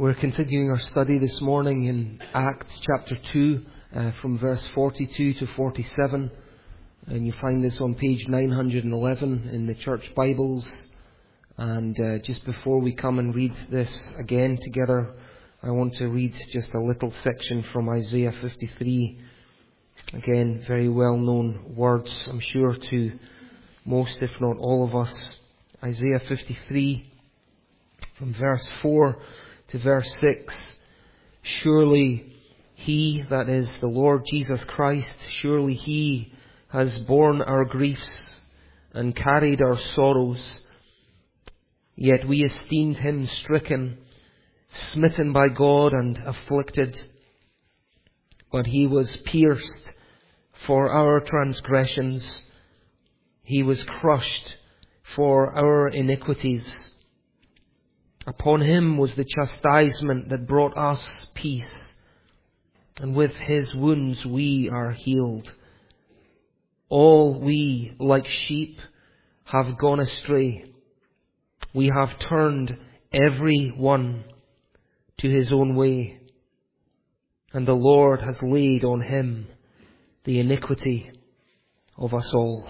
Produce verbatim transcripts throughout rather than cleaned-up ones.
We're continuing our study this morning in Acts chapter two, uh, from verse forty-two to forty-seven. And you find this on page nine hundred eleven in the church Bibles. And uh, just before we come and read this again together, I want to read just a little section from Isaiah fifty-three. Again, very well-known words, I'm sure, to most, if not all of us. Isaiah fifty-three, from verse four to verse six. Surely He, that is the Lord Jesus Christ, surely He has borne our griefs and carried our sorrows. Yet we esteemed Him stricken, smitten by God and afflicted. But He was pierced for our transgressions. He was crushed for our iniquities. Upon Him was the chastisement that brought us peace, and with His wounds we are healed. All we, like sheep, have gone astray. We have turned every one to his own way, and the Lord has laid on Him the iniquity of us all.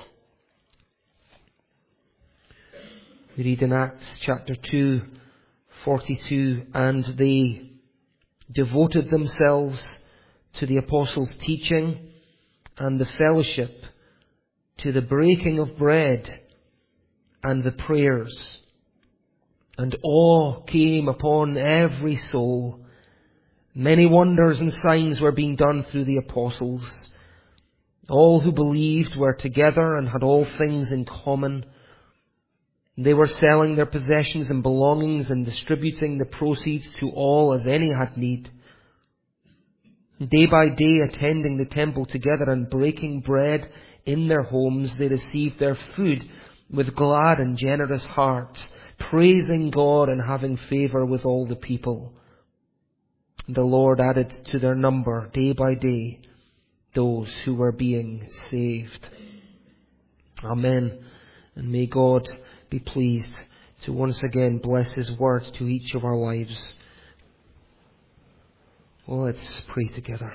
We read in Acts chapter two, forty-two, and they devoted themselves to the apostles' teaching and the fellowship, to the breaking of bread and the prayers. And awe came upon every soul. Many wonders and signs were being done through the apostles. All who believed were together and had all things in common. They were selling their possessions and belongings and distributing the proceeds to all as any had need. Day by day attending the temple together and breaking bread in their homes, they received their food with glad and generous hearts, praising God and having favour with all the people. The Lord added to their number day by day those who were being saved. Amen. And may God be pleased to once again bless His words to each of our lives. Well, let's pray together.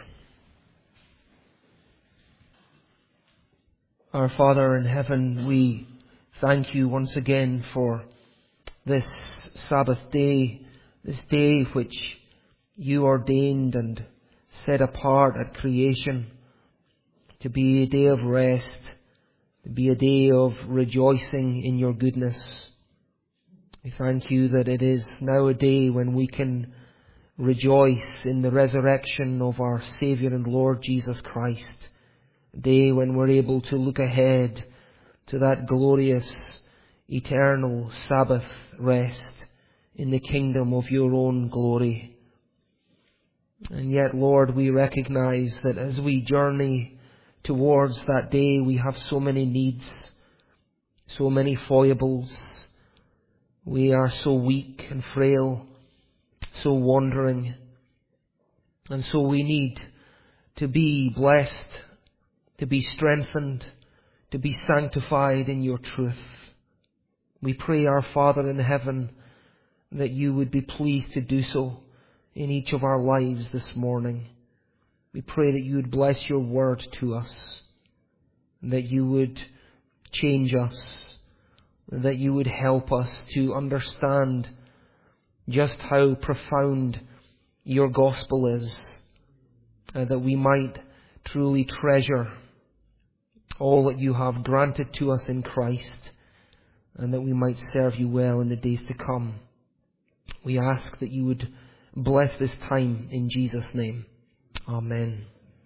Our Father in heaven, we thank You once again for this Sabbath day, this day which You ordained and set apart at creation to be a day of rest, to be a day of rejoicing in Your goodness. We thank You that it is now a day when we can rejoice in the resurrection of our Saviour and Lord Jesus Christ. A day when we're able to look ahead to that glorious, eternal Sabbath rest in the kingdom of Your own glory. And yet, Lord, we recognize that as we journey towards that day, we have so many needs, so many foibles. We are so weak and frail, so wandering. And so we need to be blessed, to be strengthened, to be sanctified in Your truth. We pray, our Father in heaven, that You would be pleased to do so in each of our lives this morning. We pray that You would bless Your word to us, that You would change us, that You would help us to understand just how profound Your gospel is, uh, that we might truly treasure all that You have granted to us in Christ, and that we might serve You well in the days to come. We ask that You would bless this time in Jesus' name. Amen.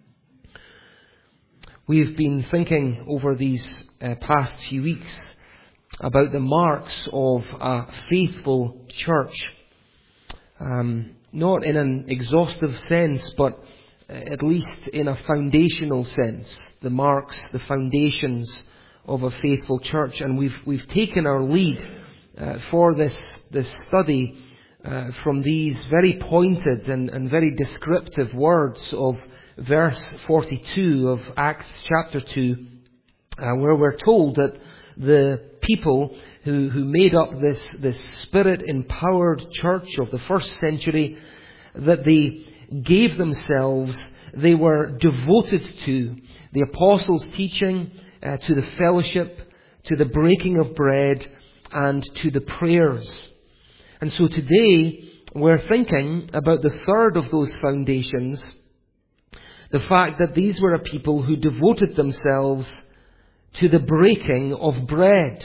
We've been thinking over these uh, past few weeks about the marks of a faithful church. Um, not in an exhaustive sense, but at least in a foundational sense. The marks, the foundations of a faithful church. And we've we've taken our lead uh, for this this study uh, from these very pointed and, and very descriptive words of verse forty-two of Acts chapter two, uh, where we're told that the people who, who made up this, this Spirit-empowered church of the first century, that they gave themselves, they were devoted to the apostles' teaching, uh, to the fellowship, to the breaking of bread, and to the prayers. And so today, we're thinking about the third of those foundations, the fact that these were a people who devoted themselves to the breaking of bread.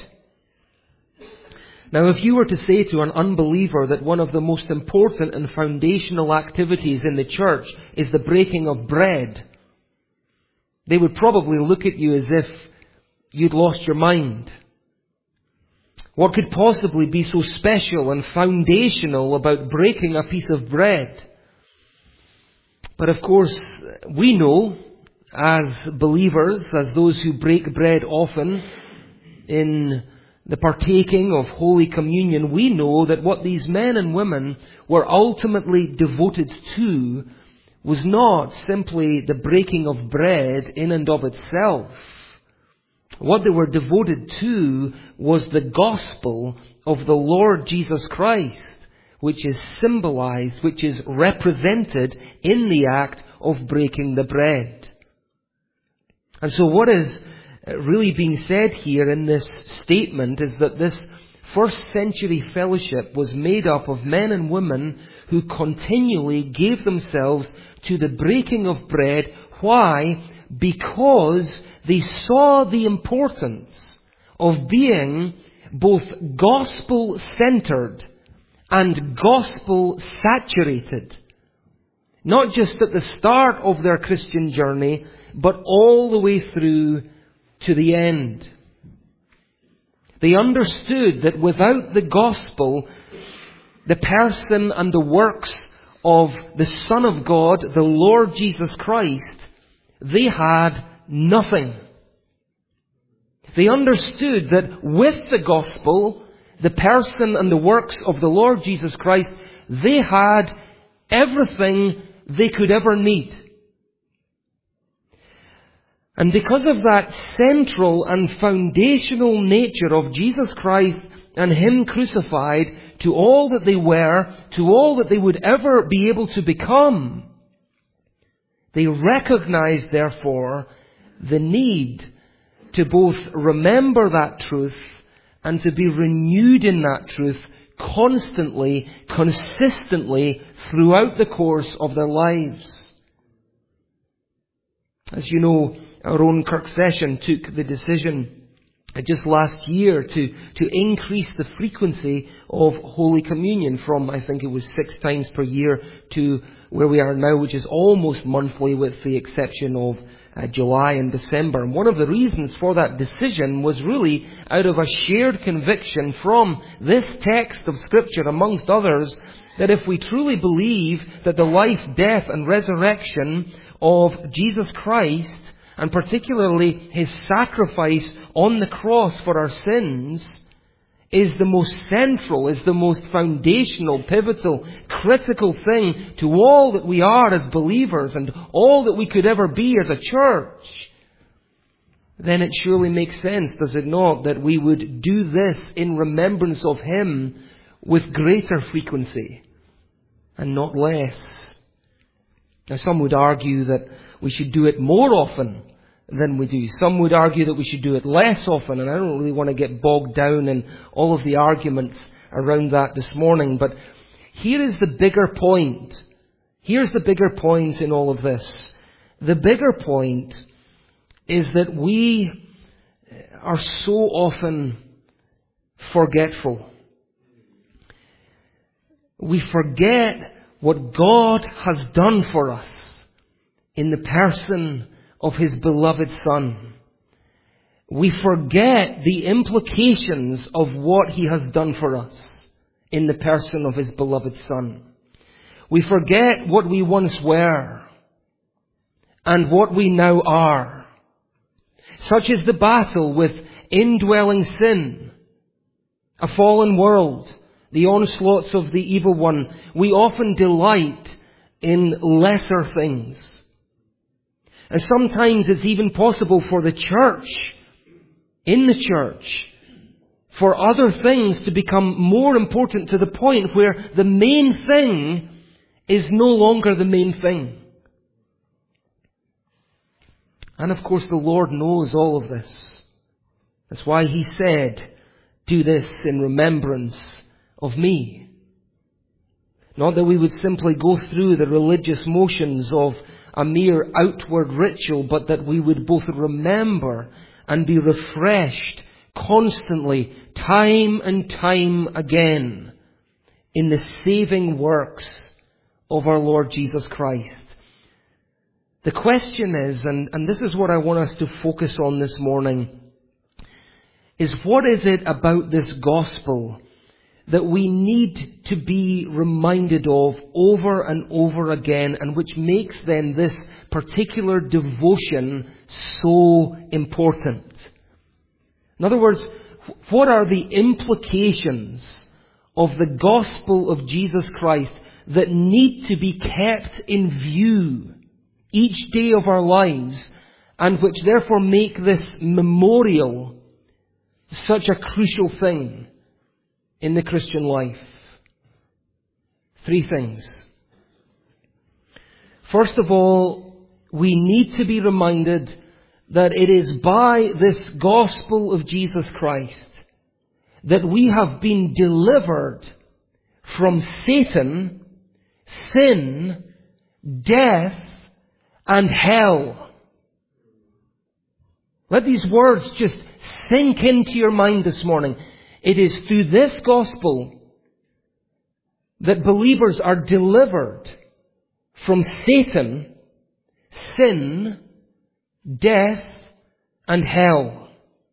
Now, if you were to say to an unbeliever that one of the most important and foundational activities in the church is the breaking of bread, they would probably look at you as if you'd lost your mind. What could possibly be so special and foundational about breaking a piece of bread? But of course, we know, as believers, as those who break bread often in the partaking of Holy Communion, we know that what these men and women were ultimately devoted to was not simply the breaking of bread in and of itself. What they were devoted to was the gospel of the Lord Jesus Christ, which is symbolized, which is represented in the act of breaking the bread. And so what is really being said here in this statement is that this first century fellowship was made up of men and women who continually gave themselves to the breaking of bread. Why? Because they saw the importance of being both gospel-centered and gospel-saturated. Not just at the start of their Christian journey, but all the way through to the end. They understood that without the gospel, the person and the works of the Son of God, the Lord Jesus Christ, they had nothing. They understood that with the gospel, the person and the works of the Lord Jesus Christ, they had everything they could ever need. And because of that central and foundational nature of Jesus Christ and Him crucified to all that they were, to all that they would ever be able to become, they recognized, therefore, the need to both remember that truth and to be renewed in that truth constantly, consistently throughout the course of their lives. As you know, our own Kirk Session took the decision just last year to, to increase the frequency of Holy Communion from, I think it was six times per year, to where we are now, which is almost monthly with the exception of uh, July and December. And one of the reasons for that decision was really out of a shared conviction from this text of Scripture, amongst others, that if we truly believe that the life, death and resurrection of Jesus Christ, and particularly His sacrifice on the cross for our sins, is the most central, is the most foundational, pivotal, critical thing to all that we are as believers and all that we could ever be as a church, then it surely makes sense, does it not, that we would do this in remembrance of Him with greater frequency and not less. Now, some would argue that we should do it more often than we do. Some would argue that we should do it less often, and I don't really want to get bogged down in all of the arguments around that this morning. But here is the bigger point. Here's the bigger point in all of this. The bigger point is that we are so often forgetful. We forget what God has done for us in the person of His beloved Son. We forget the implications of what He has done for us in the person of His beloved Son. We forget what we once were and what we now are. Such is the battle with indwelling sin, a fallen world, the onslaughts of the evil one. We often delight in lesser things. And sometimes it's even possible for the church, in the church for other things to become more important, to the point where the main thing is no longer the main thing. And of course the Lord knows all of this. That's why He said, "Do this in remembrance of me." Not that we would simply go through the religious motions of a mere outward ritual, but that we would both remember and be refreshed constantly, time and time again, in the saving works of our Lord Jesus Christ. The question is, and, and this is what I want us to focus on this morning, is what is it about this gospel that we need to be reminded of over and over again, and which makes then this particular devotion so important? In other words, what are the implications of the gospel of Jesus Christ that need to be kept in view each day of our lives, and which therefore make this memorial such a crucial thing in the Christian life? Three things. First of all, we need to be reminded that it is by this gospel of Jesus Christ that we have been delivered from Satan, sin, death, and hell. Let these words just sink into your mind this morning. It is through this gospel that believers are delivered from Satan, sin, death, and hell.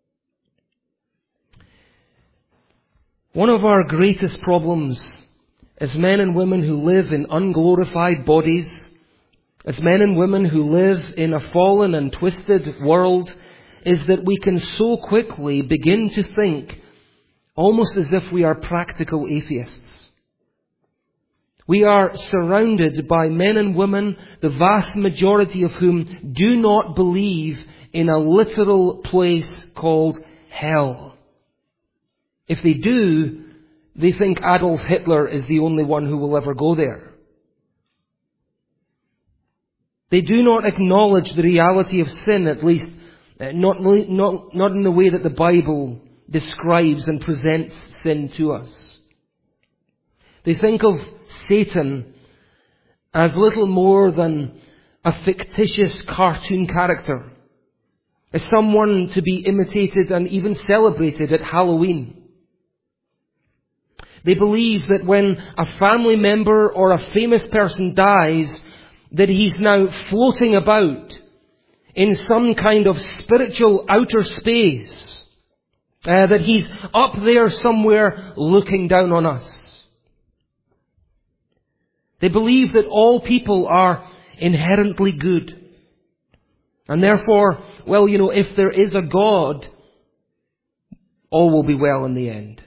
One of our greatest problems as men and women who live in unglorified bodies, as men and women who live in a fallen and twisted world, is that we can so quickly begin to think almost as if we are practical atheists. We are surrounded by men and women, the vast majority of whom do not believe in a literal place called hell. If they do, they think Adolf Hitler is the only one who will ever go there. They do not acknowledge the reality of sin, at least not, not, not in the way that the Bible describes and presents sin to us. They think of Satan as little more than a fictitious cartoon character, as someone to be imitated and even celebrated at Halloween. They believe that when a family member or a famous person dies, that he's now floating about in some kind of spiritual outer space, uh, that he's up there somewhere looking down on us. They believe that all people are inherently good. And therefore, well, you know, if there is a God, all will be well in the end.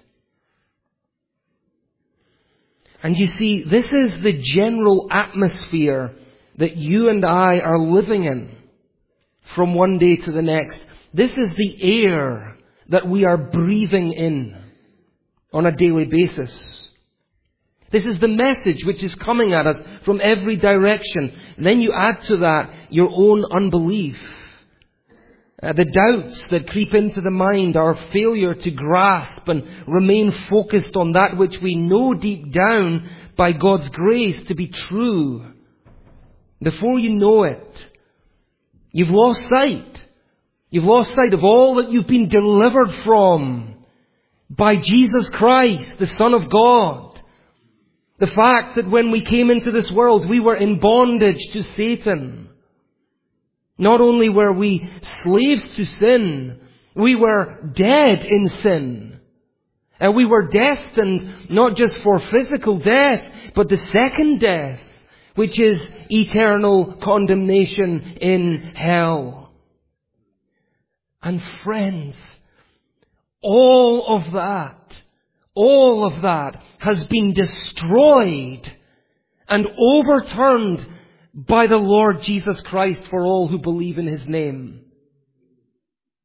And you see, this is the general atmosphere that you and I are living in from one day to the next. This is the air that we are breathing in on a daily basis. This is the message which is coming at us from every direction. And then you add to that your own unbelief, uh, the doubts that creep into the mind, our failure to grasp and remain focused on that which we know deep down by God's grace to be true. Before you know it, you've lost sight. You've lost sight of all that you've been delivered from by Jesus Christ, the Son of God. The fact that when we came into this world, we were in bondage to Satan. Not only were we slaves to sin, we were dead in sin. And we were destined not just for physical death, but the second death, which is eternal condemnation in hell. And friends, all of that, all of that has been destroyed and overturned by the Lord Jesus Christ for all who believe in His name.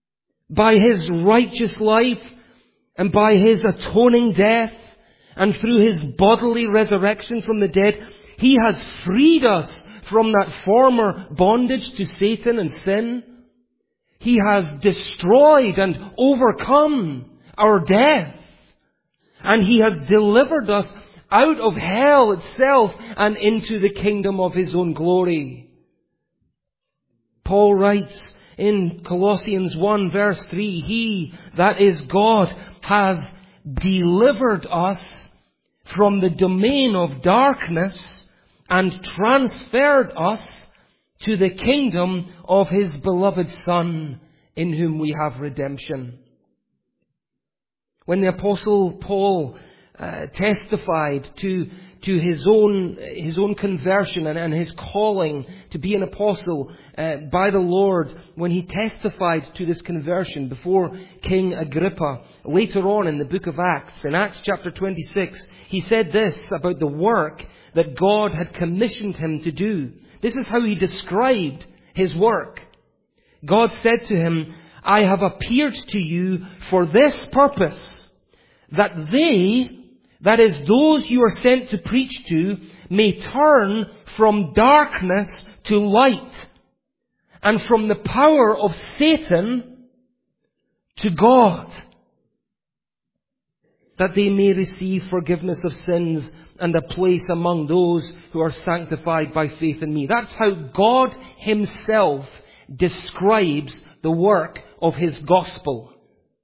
by His righteous life and by His atoning death and through His bodily resurrection from the dead, He has freed us from that former bondage to Satan and sin. He has destroyed and overcome our death. And He has delivered us out of hell itself and into the kingdom of His own glory. Paul writes in Colossians one verse three, He, that is God, has delivered us from the domain of darkness and transferred us to the kingdom of His beloved Son, in whom we have redemption. When the Apostle Paul uh, testified to to his own his own conversion and, and his calling to be an apostle uh, by the Lord, when he testified to this conversion before King Agrippa, later on in the book of Acts, in Acts chapter twenty-six, he said this about the work that God had commissioned him to do. This is how he described his work. God said to him, I have appeared to you for this purpose, that they, that is, those you are sent to preach to, may turn from darkness to light, and from the power of Satan to God, that they may receive forgiveness of sins and a place among those who are sanctified by faith in me. That's how God Himself describes the work of His gospel.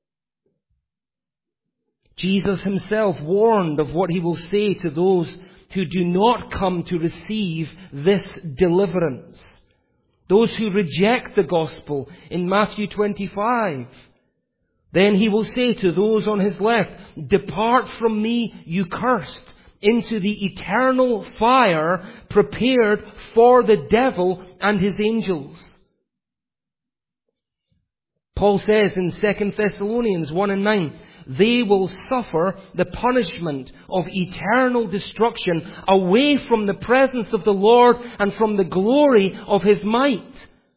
Jesus Himself warned of what He will say to those who do not come to receive this deliverance. Those who reject the gospel in Matthew twenty-five. Then He will say to those on His left, depart from me, you cursed, into the eternal fire prepared for the devil and his angels. Paul says in Second Thessalonians one and nine, they will suffer the punishment of eternal destruction away from the presence of the Lord and from the glory of His might.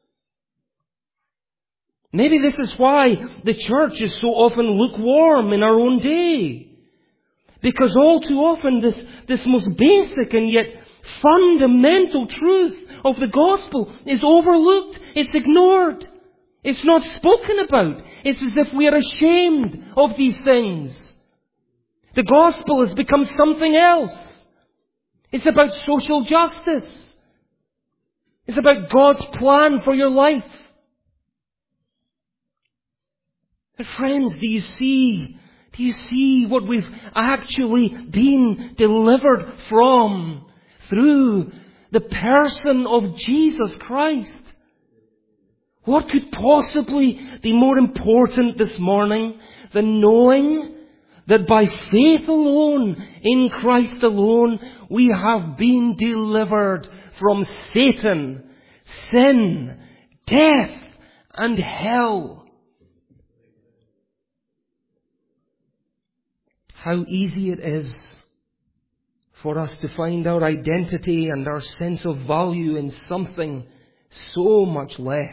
Maybe this is why the church is so often lukewarm in our own day. Because all too often this, this most basic and yet fundamental truth of the gospel is overlooked. It's ignored. It's not spoken about. It's as if we are ashamed of these things. The gospel has become something else. It's about social justice. It's about God's plan for your life. But friends, do you see, do you see what we've actually been delivered from through the person of Jesus Christ? What could possibly be more important this morning than knowing that by faith alone, in Christ alone, we have been delivered from Satan, sin, death, and hell? How easy it is for us to find our identity and our sense of value in something so much less.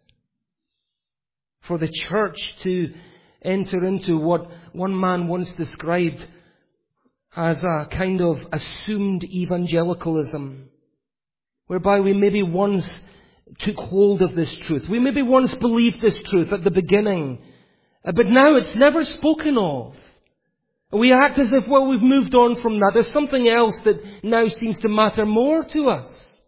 For the church to enter into what one man once described as a kind of assumed evangelicalism, whereby we maybe once took hold of this truth. We maybe once believed this truth at the beginning, but now it's never spoken of. We act as if, well, we've moved on from that. There's something else that now seems to matter more to us.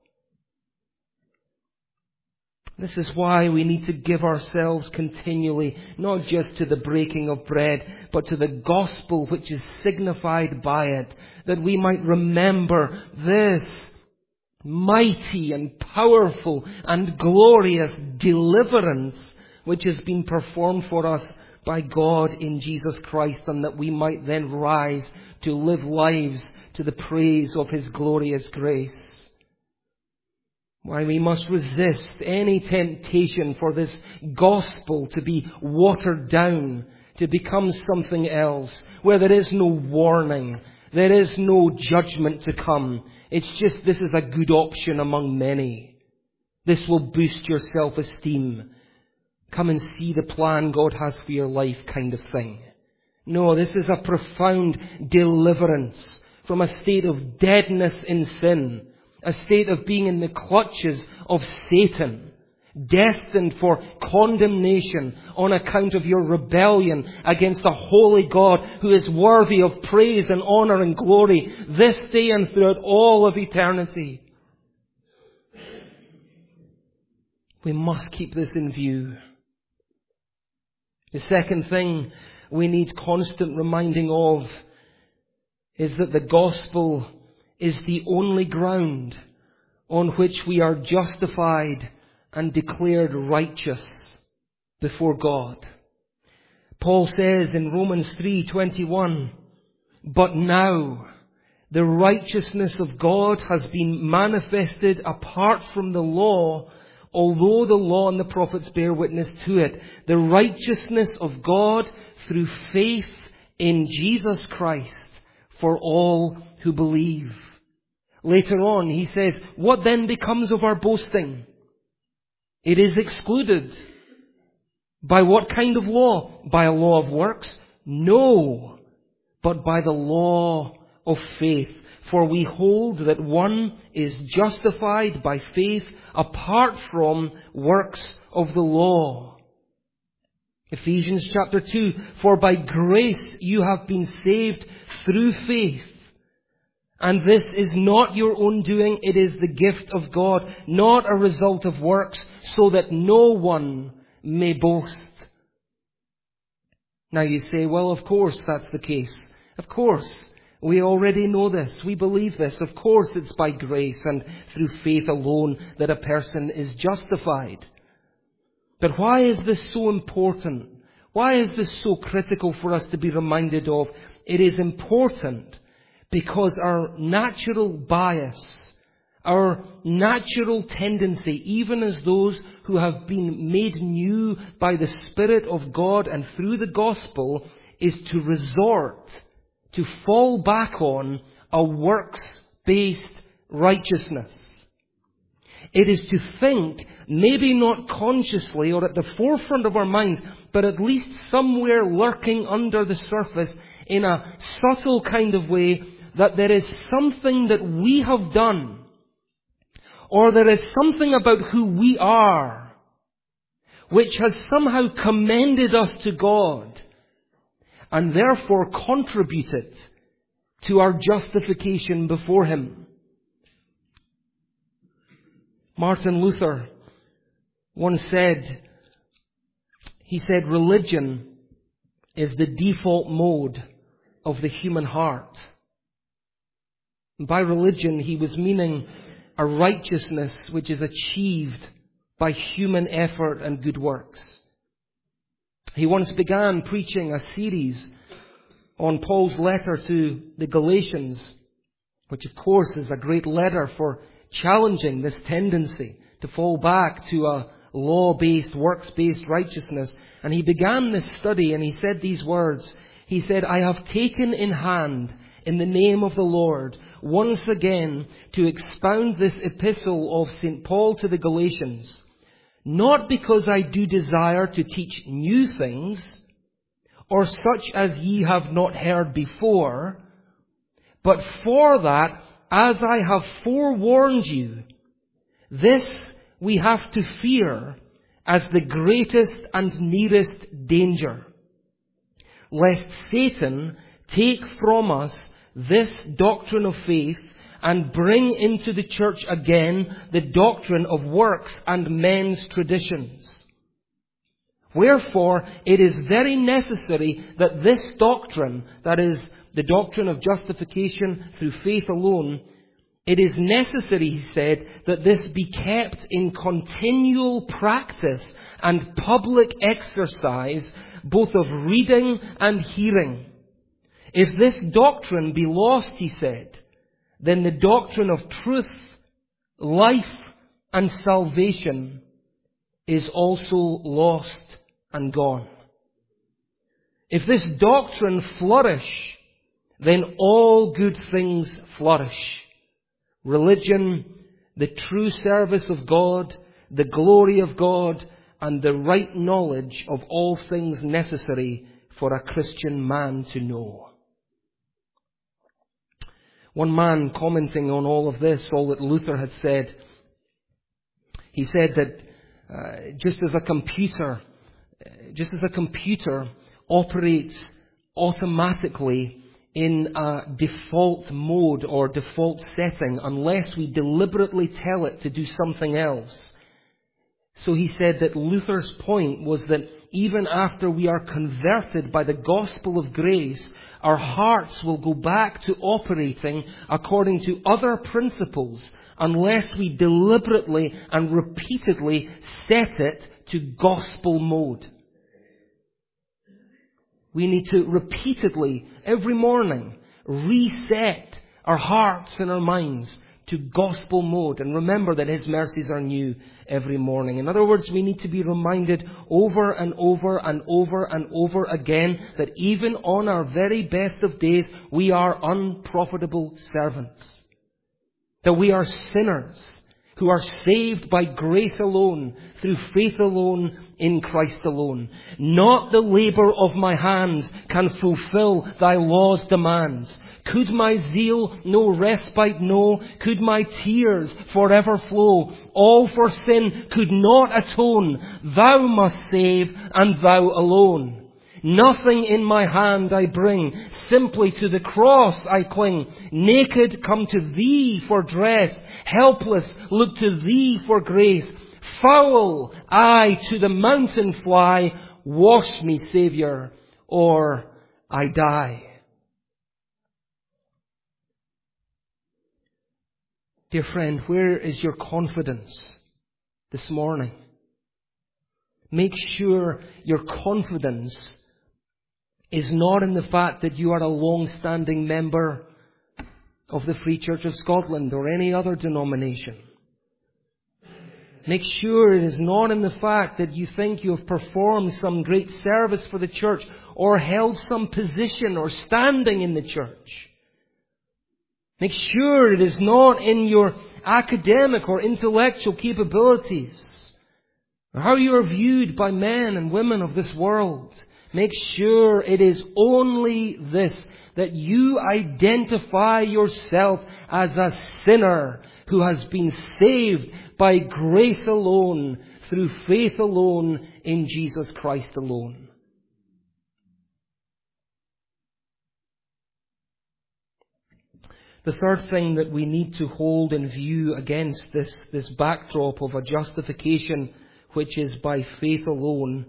This is why we need to give ourselves continually, not just to the breaking of bread, but to the gospel which is signified by it, that we might remember this mighty and powerful and glorious deliverance which has been performed for us by God in Jesus Christ, and that we might then rise to live lives to the praise of His glorious grace. Why we must resist any temptation for this gospel to be watered down, to become something else, where there is no warning, there is no judgment to come. It's just, this is a good option among many. This will boost your self-esteem. come and see the plan God has for your life kind of thing. No, this is a profound deliverance from a state of deadness in sin, a state of being in the clutches of Satan, destined for condemnation on account of your rebellion against a holy God who is worthy of praise and honor and glory this day and throughout all of eternity. We must keep this in view. The second thing we need constant reminding of is that the gospel is the only ground on which we are justified and declared righteous before God. Paul says in Romans three twenty-one, "But now the righteousness of God has been manifested apart from the law, although the law and the prophets bear witness to it. The righteousness of God through faith in Jesus Christ for all who believe." Later on he says, "What then becomes of our boasting? It is excluded." By what kind of law? By a law of works? No, but by the law of faith. For we hold that one is justified by faith apart from works of the law. Ephesians chapter two, "For by grace you have been saved through faith. And this is not your own doing, it is the gift of God, not a result of works, so that no one may boast." Now you say, well, of course that's the case. Of course. We already know this. We believe this. Of course it's by grace and through faith alone that a person is justified. But why is this so important? Why is this so critical for us to be reminded of? It is important because our natural bias, our natural tendency, even as those who have been made new by the Spirit of God and through the gospel, is to resort, to fall back on a works-based righteousness. It is to think, maybe not consciously or at the forefront of our minds, but at least somewhere lurking under the surface in a subtle kind of way, that there is something that we have done, or there is something about who we are, which has somehow commended us to God, and therefore contributed to our justification before Him. Martin Luther once said, he said, religion is the default mode of the human heart. And by religion, he was meaning a righteousness which is achieved by human effort and good works. He once began preaching a series on Paul's letter to the Galatians, which of course is a great letter for challenging this tendency to fall back to a law-based, works-based righteousness. And he began this study and he said these words. He said, "I have taken in hand in the name of the Lord once again to expound this epistle of Saint Paul to the Galatians, not because I do desire to teach new things, or such as ye have not heard before, but for that, as I have forewarned you, this we have to fear as the greatest and nearest danger, lest Satan take from us this doctrine of faith and bring into the church again the doctrine of works and men's traditions. Wherefore, it is very necessary that this doctrine, that is, the doctrine of justification through faith alone, it is necessary, he said, that this be kept in continual practice and public exercise, both of reading and hearing. If this doctrine be lost, he said, then the doctrine of truth, life, and salvation is also lost and gone. If this doctrine flourish, then all good things flourish. Religion, the true service of God, the glory of God, and the right knowledge of all things necessary for a Christian man to know. One man commenting on all of this, all that Luther had said, he said that uh, just as a computer, just as a computer operates automatically in a default mode or default setting unless we deliberately tell it to do something else. So he said that Luther's point was that even after we are converted by the gospel of grace, our hearts will go back to operating according to other principles unless we deliberately and repeatedly set it to gospel mode. We need to repeatedly, every morning, reset our hearts and our minds to gospel mode. And remember that His mercies are new every morning. In other words, we need to be reminded over and over and over and over again that even on our very best of days, we are unprofitable servants. That we are sinners who are saved by grace alone, through faith alone, in Christ alone. Not the labour of my hands can fulfill thy law's demands. Could my zeal no respite know? Could my tears forever flow? All for sin could not atone. Thou must save, and thou alone. Nothing in my hand I bring, simply to the cross I cling. Naked come to Thee for dress, helpless look to Thee for grace. Foul I to the mountain fly, wash me, Saviour, or I die. Dear friend, where is your confidence this morning? Make sure your confidence is not in the fact that you are a long-standing member of the Free Church of Scotland or any other denomination. Make sure it is not in the fact that you think you have performed some great service for the church or held some position or standing in the church. Make sure it is not in your academic or intellectual capabilities or how you are viewed by men and women of this world. Make sure it is only this, that you identify yourself as a sinner who has been saved by grace alone, through faith alone, in Jesus Christ alone. The third thing that we need to hold in view against this, this backdrop of a justification which is by faith alone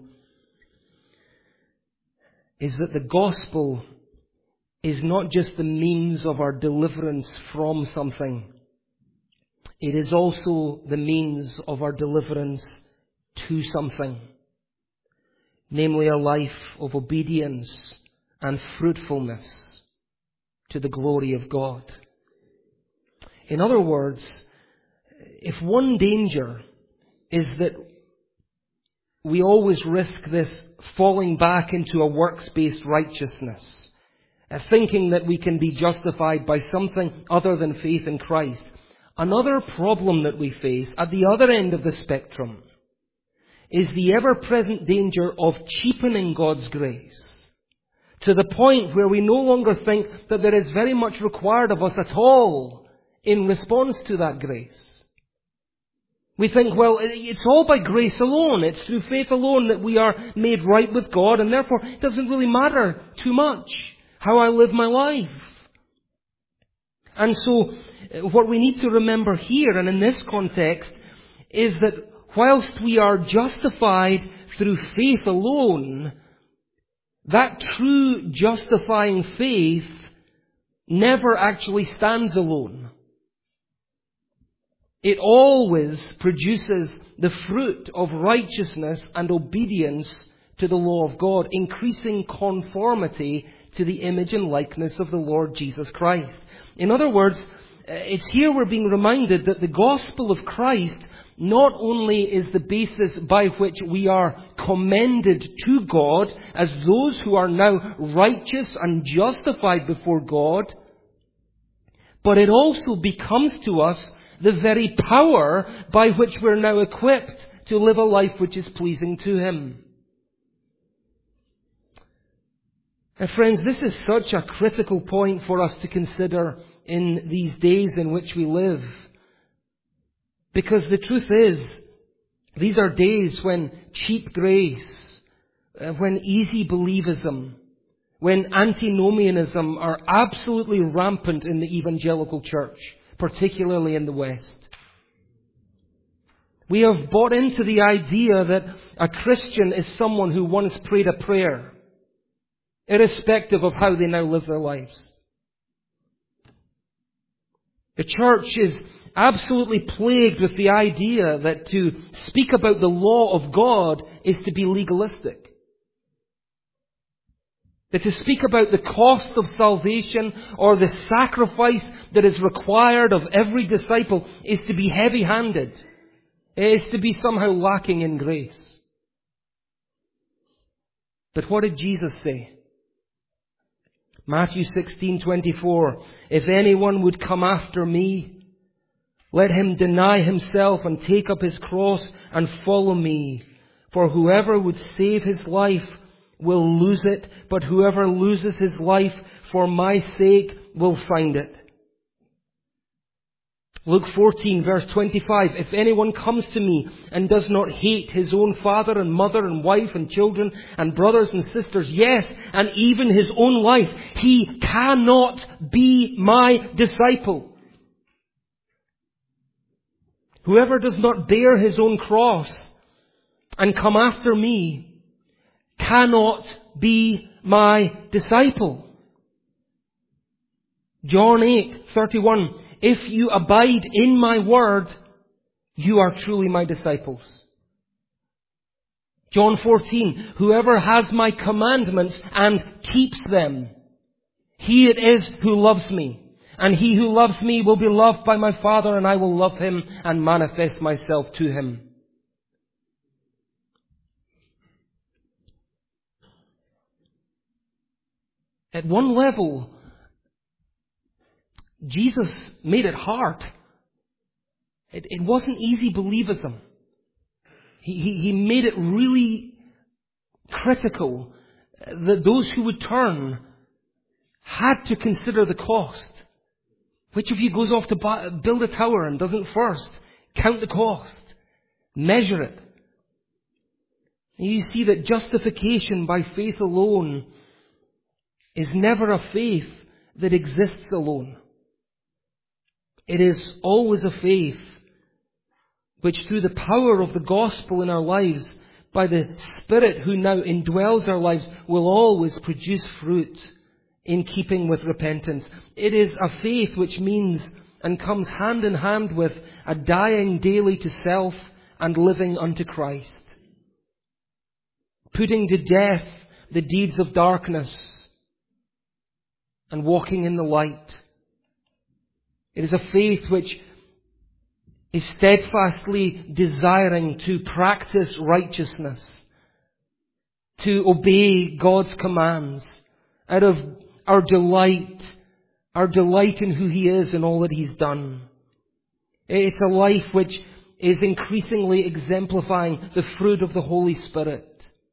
is that the gospel is not just the means of our deliverance from something. It is also the means of our deliverance to something. Namely, a life of obedience and fruitfulness to the glory of God. In other words, if one danger is that we always risk this falling back into a works-based righteousness, uh, thinking that we can be justified by something other than faith in Christ. Another problem that we face at the other end of the spectrum is the ever-present danger of cheapening God's grace to the point where we no longer think that there is very much required of us at all in response to that grace. We think, well, it's all by grace alone. It's through faith alone that we are made right with God, and therefore it doesn't really matter too much how I live my life. And so what we need to remember here and in this context is that whilst we are justified through faith alone, that true justifying faith never actually stands alone. It always produces the fruit of righteousness and obedience to the law of God, increasing conformity to the image and likeness of the Lord Jesus Christ. In other words, it's here we're being reminded that the gospel of Christ not only is the basis by which we are commended to God as those who are now righteous and justified before God, but it also becomes to us the very power by which we're now equipped to live a life which is pleasing to Him. And friends, this is such a critical point for us to consider in these days in which we live. Because the truth is, these are days when cheap grace, uh, when easy believism, when antinomianism are absolutely rampant in the evangelical church, particularly in the West. We have bought into the idea that a Christian is someone who once prayed a prayer, irrespective of how they now live their lives. The church is absolutely plagued with the idea that to speak about the law of God is to be legalistic. That to speak about the cost of salvation or the sacrifice that is required of every disciple is to be heavy-handed. It is to be somehow lacking in grace. But what did Jesus say? Matthew sixteen twenty-four, if anyone would come after me, let him deny himself and take up his cross and follow me. For whoever would save his life will lose it, but whoever loses his life for my sake will find it. Luke fourteen verse twenty-five, if anyone comes to me and does not hate his own father and mother and wife and children and brothers and sisters, yes, and even his own life, he cannot be my disciple. Whoever does not bear his own cross and come after me cannot be my disciple. John eight thirty-one, if you abide in my word, you are truly my disciples. John fourteen, whoever has my commandments and keeps them, he it is who loves me. And he who loves me will be loved by my Father, and I will love him and manifest myself to him. At one level, Jesus made it hard. It, it wasn't easy believism. He, he, he made it really critical that those who would turn had to consider the cost. Which of you goes off to buy, build a tower and doesn't first count the cost, measure it? And you see that justification by faith alone is never a faith that exists alone. It is always a faith which, through the power of the gospel in our lives, by the Spirit who now indwells our lives, will always produce fruit in keeping with repentance. It is a faith which means and comes hand in hand with a dying daily to self and living unto Christ. Putting to death the deeds of darkness and walking in the light. It is a faith which is steadfastly desiring to practice righteousness, to obey God's commands out of our delight, our delight in who He is and all that He's done. It's a life which is increasingly exemplifying the fruit of the Holy Spirit.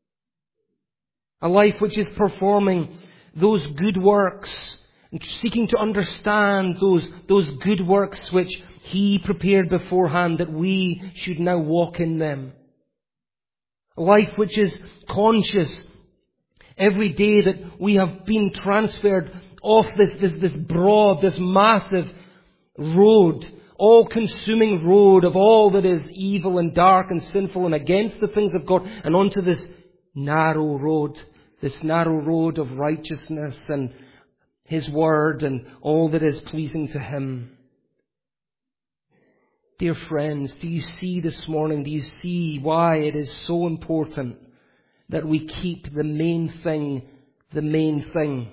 A life which is performing those good works and seeking to understand those, those good works which He prepared beforehand that we should now walk in them. A life which is conscious every day that we have been transferred off this, this, this broad, this massive road, all-consuming road of all that is evil and dark and sinful and against the things of God, and onto this narrow road, this narrow road of righteousness and His Word and all that is pleasing to Him. Dear friends, do you see this morning, do you see why it is so important that we keep the main thing, the main thing?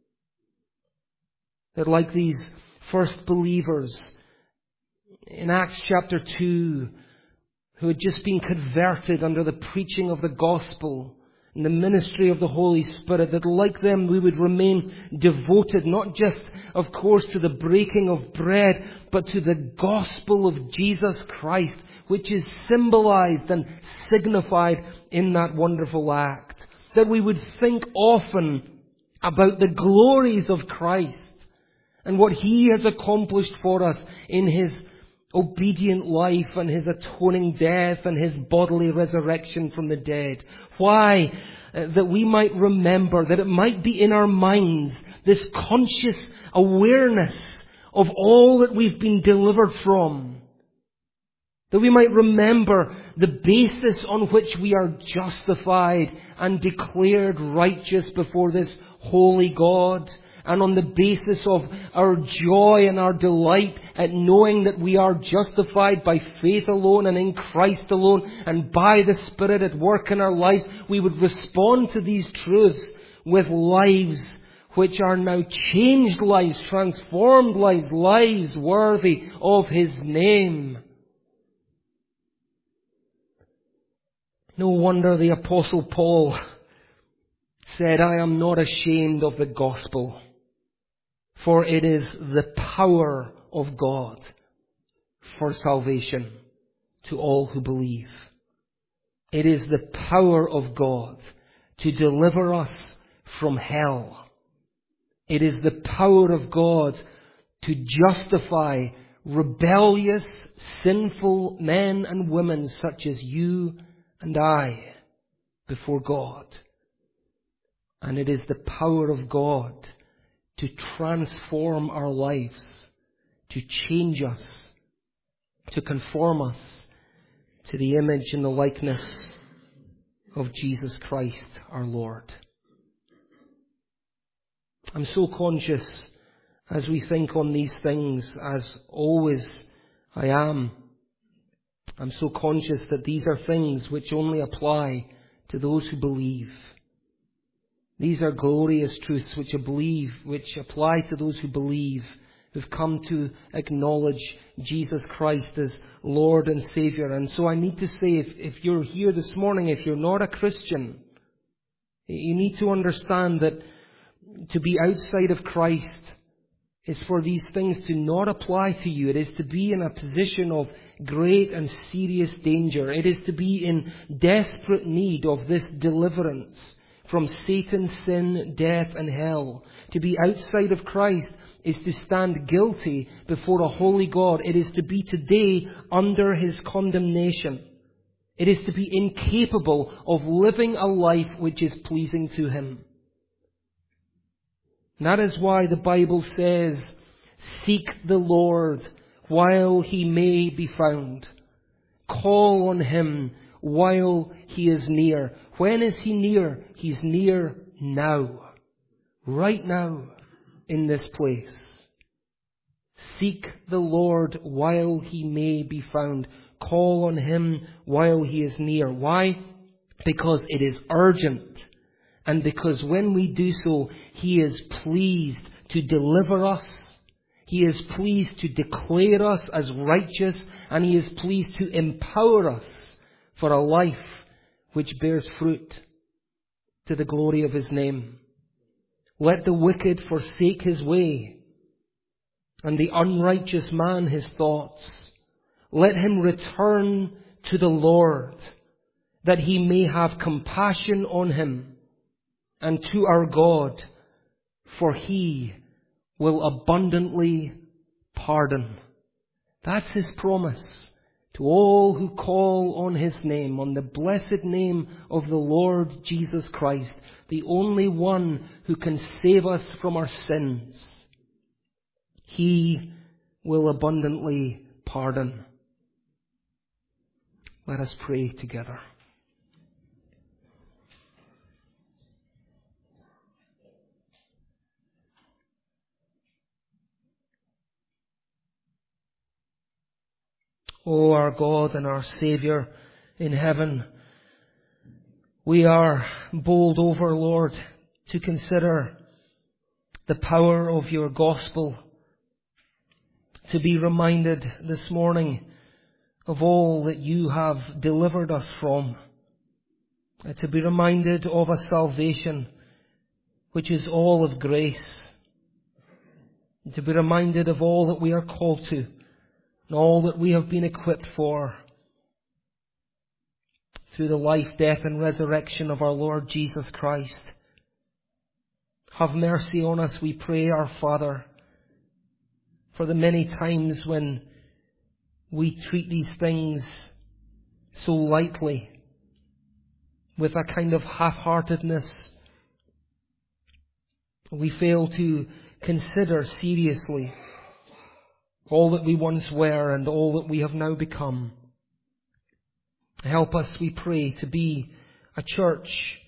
That like these first believers in Acts chapter two, who had just been converted under the preaching of the gospel, and the ministry of the Holy Spirit, that like them we would remain devoted, not just, of course, to the breaking of bread, but to the gospel of Jesus Christ, which is symbolized and signified in that wonderful act. That we would think often about the glories of Christ and what He has accomplished for us in His obedient life and His atoning death and His bodily resurrection from the dead. Why? Uh, that we might remember, that it might be in our minds this conscious awareness of all that we've been delivered from. That we might remember the basis on which we are justified and declared righteous before this holy God, and on the basis of our joy and our delight at knowing that we are justified by faith alone and in Christ alone and by the Spirit at work in our lives, we would respond to these truths with lives which are now changed lives, transformed lives, lives worthy of His name. No wonder the Apostle Paul said, I am not ashamed of the gospel, for it is the power of God for salvation to all who believe. It is the power of God to deliver us from hell. It is the power of God to justify rebellious, sinful men and women such as you and I before God. And it is the power of God to transform our lives, to change us, to conform us to the image and the likeness of Jesus Christ our Lord. I'm so conscious as we think on these things, as always I am. I'm so conscious that these are things which only apply to those who believe. These are glorious truths which I believe, which apply to those who believe, who've come to acknowledge Jesus Christ as Lord and Saviour. And so I need to say, if, if you're here this morning, if you're not a Christian, you need to understand that to be outside of Christ is for these things to not apply to you. It is to be in a position of great and serious danger. It is to be in desperate need of this deliverance from Satan, sin, death and hell. To be outside of Christ is to stand guilty before a holy God. It is to be today under His condemnation. It is to be incapable of living a life which is pleasing to Him. And that is why the Bible says, seek the Lord while He may be found. Call on Him while He is near. When is He near? He's near now. Right now in this place. Seek the Lord while He may be found. Call on Him while He is near. Why? Because it is urgent. And because when we do so, He is pleased to deliver us. He is pleased to declare us as righteous. And He is pleased to empower us for a life which bears fruit to the glory of His name. Let the wicked forsake his way, and the unrighteous man his thoughts. Let him return to the Lord, that He may have compassion on him, and to our God, for He will abundantly pardon. That's His promise to all who call on His name, on the blessed name of the Lord Jesus Christ, the only one who can save us from our sins. He will abundantly pardon. Let us pray together. O our God and our Saviour in heaven, we are bowled over, Lord, to consider the power of Your gospel, to be reminded this morning of all that You have delivered us from. uh, to be reminded of a salvation which is all of grace, and to be reminded of all that we are called to and all that we have been equipped for through the life, death and resurrection of our Lord Jesus Christ. Have mercy on us, we pray, our Father, for the many times when we treat these things so lightly, with a kind of half-heartedness. We fail to consider seriously all that we once were and all that we have now become. Help us, we pray, to be a church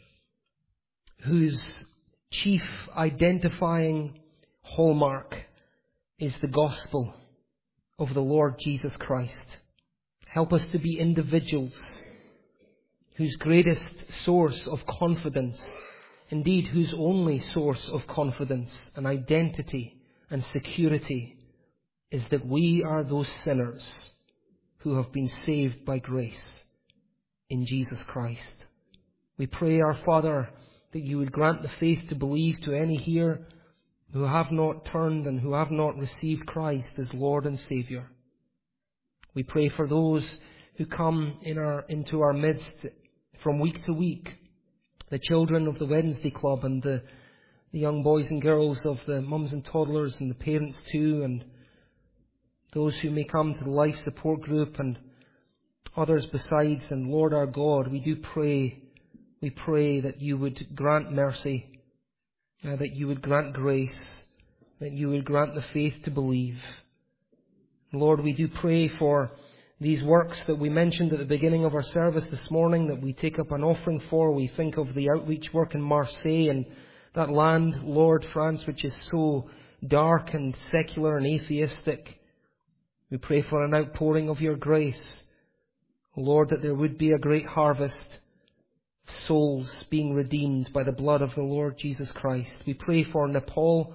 whose chief identifying hallmark is the gospel of the Lord Jesus Christ. Help us to be individuals whose greatest source of confidence, indeed whose only source of confidence and identity and security, is that we are those sinners who have been saved by grace in Jesus Christ. We pray, our Father, that you would grant the faith to believe to any here who have not turned and who have not received Christ as Lord and Saviour. We pray for those who come in our, into our midst from week to week, the children of the Wednesday Club and the, the young boys and girls of the mums and toddlers and the parents too, and those who may come to the life support group and others besides. And Lord our God, we do pray, we pray that you would grant mercy, uh, that you would grant grace, that you would grant the faith to believe. Lord, we do pray for these works that we mentioned at the beginning of our service this morning, that we take up an offering for. We think of the outreach work in Marseille and that land, Lord, France, which is so dark and secular and atheistic. We pray for an outpouring of your grace, Lord, that there would be a great harvest of souls being redeemed by the blood of the Lord Jesus Christ. We pray for Nepal.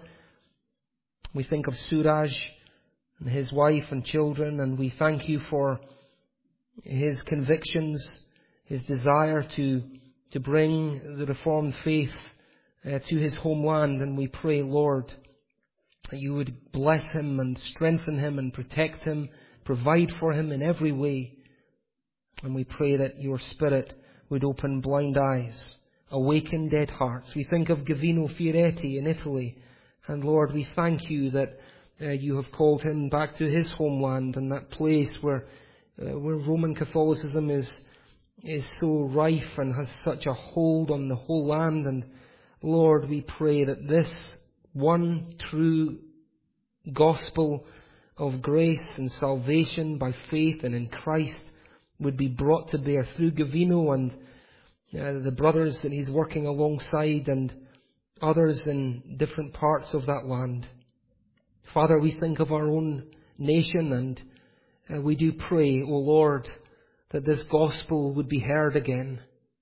We think of Suraj and his wife and children, and we thank you for his convictions, his desire to to bring the Reformed faith uh, to his homeland. And we pray, Lord, that you would bless him and strengthen him and protect him, provide for him in every way. And we pray that your Spirit would open blind eyes, awaken dead hearts. We think of Gavino Fioretti in Italy, and Lord, we thank you that uh, you have called him back to his homeland, and that place where uh, where Roman Catholicism is is so rife and has such a hold on the whole land. And Lord, we pray that this one true gospel of grace and salvation by faith and in Christ would be brought to bear through Gavino and uh, the brothers that he's working alongside and others in different parts of that land. Father, we think of our own nation, and uh, we do pray, O Lord, that this gospel would be heard again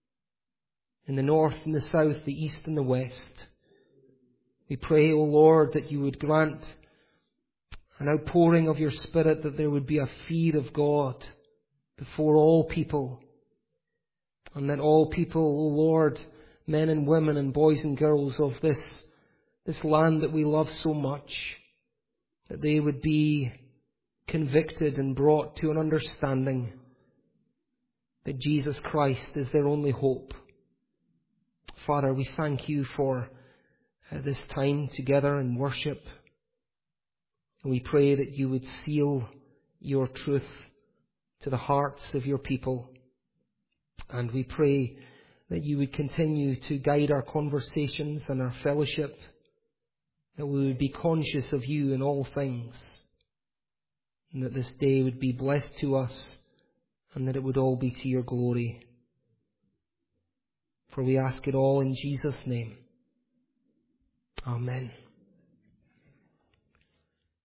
in the north and the south, the east and the west. We pray, O Lord, that you would grant an outpouring of your Spirit, that there would be a fear of God before all people, and that all people, O Lord, men and women and boys and girls of this, this land that we love so much, that they would be convicted and brought to an understanding that Jesus Christ is their only hope. Father, we thank you for uh, this time together in worship. And we pray that you would seal your truth to the hearts of your people. And we pray that you would continue to guide our conversations and our fellowship, that we would be conscious of you in all things, and that this day would be blessed to us, and that it would all be to your glory. For we ask it all in Jesus' name. Amen.